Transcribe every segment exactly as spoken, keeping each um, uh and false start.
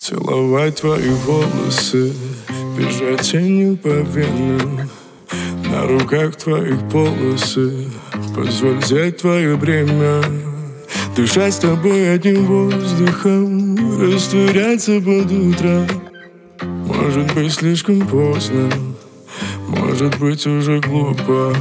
Целовать твои волосы, бежать тенью по венам, на руках твоих полосы, позволь взять твое бремя. Дышать с тобой одним воздухом, растворяться под утро. Может быть слишком поздно, может быть уже глупо.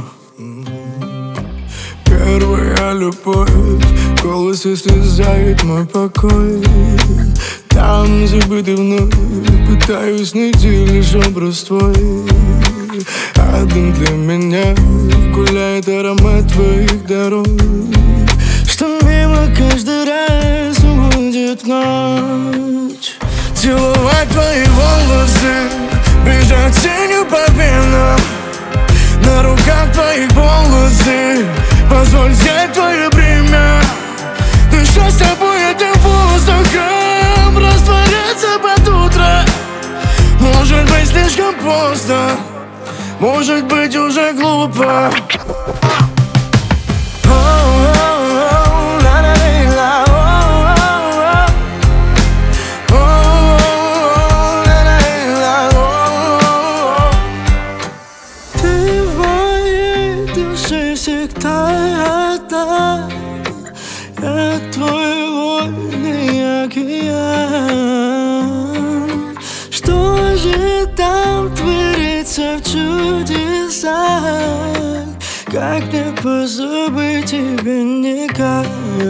Первая любовь, голос исчезает мой покой. Там забытый вновь, пытаюсь найти лишь образ твой. Один для меня гуляет аромат твоих дорог, что мимо каждый раз уходит ночь. Целовать твои волосы, бежать тенью по венам, на руках твоих полосы, позволь взять твое бремя. Дышать с тобой этим воздухом, растворяться под утро. Может быть слишком поздно, может быть уже глупо. Всегда одна, я твой водный океан. Что же там творится в чудесах? Как мне позабыть тебя никак?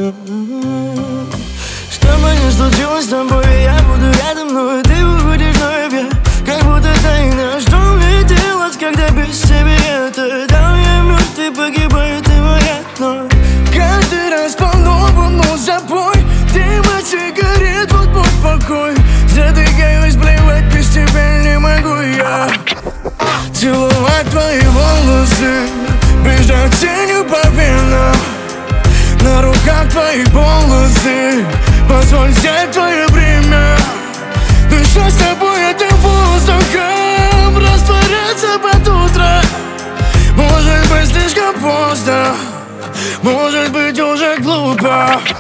Что бы ни случилось с тобой, я буду рядом, но ты уходишь вновь. Я как будто тайна, что мне делать, когда без тебя это там я мертв и погибаю. Каждый раз по-новому забой, дым от сигарет, вот мой покой. Задыхаюсь, блевать, без тебя не могу я. Целовать твои волосы, бежать тенью по венам, на руках твоих полосы, позволь взять твое бремя. Дышать с тобой этим воздухом, растворяться под утро. Может быть слишком поздно, может быть уже глупо.